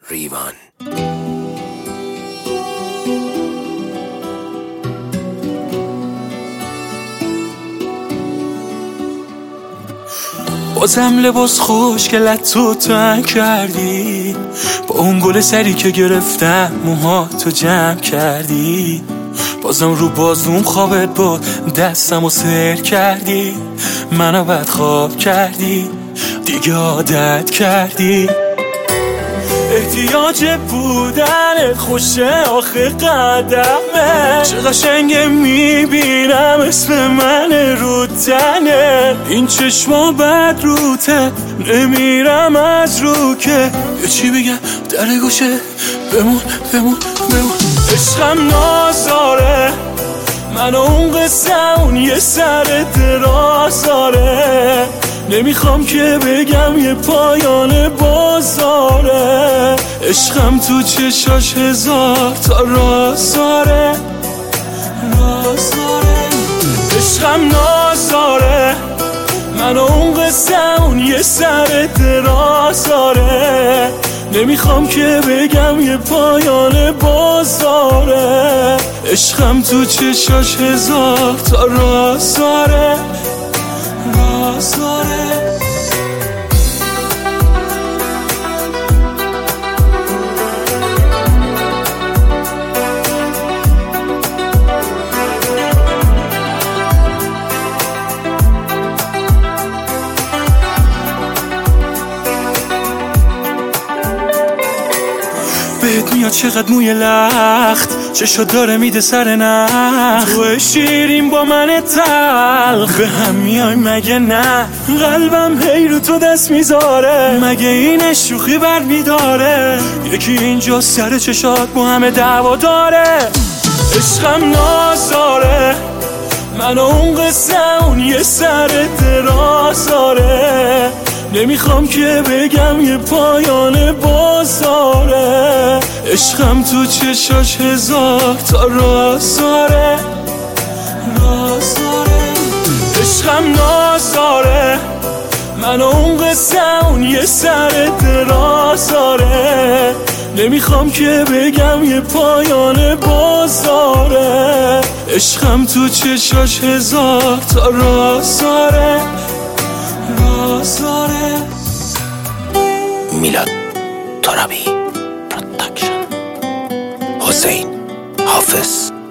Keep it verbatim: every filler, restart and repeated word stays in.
ریوان. بازم لباس خوشگلت تو تنگ کردی، با اون گل سری که گرفتم موها تو جمع کردی. بازم رو بازوم خوابت بود دستم و سر کردی، منو بدخواب کردی دیگه عادت کردی. احتیاج بودن خوشه آخه قدمه، چه قشنگه میبینم اسم من رو تنه. این چشما بد روته نمیرم از رو که یه چی بگم در گوشه بمون بمون بمون. عشقم نازاره من اون قصه اون یه سر درازاره، نمیخوام که بگم یه پایان بازاره. عشقم تو چشاش هزار تا رازاره رازاره. عشقم نازاره من اون قصه اون یه سر درازاره، نمیخوام که بگم یه پایان بازاره. عشقم تو چشاش هزار تا رازاره رازاره. بهت میاد چقدر موی لخت، چشا داره میده سر نخ. تو شیرین با من تلخ، به هم میای مگه نه؟ قلبم هی رو تو دست میذاره، مگه این شوخی بر میداره؟ یکی اینجا سر چشات با همه دعوا داره. عشقم نازاره من اون قصه اون یه سر درازاره، نمیخوام که بگم یه پایان بازاره. عشقم تو چشاش هزار تا رازاره رازاره. عشقم نازاره من اون قصه اون یه سر درازاره، نمیخوام که بگم یه پایان بازاره. عشقم تو چشاش هزار تا رازاره رازاره. میلاد ترابی پروداکشن. حسین حافظ.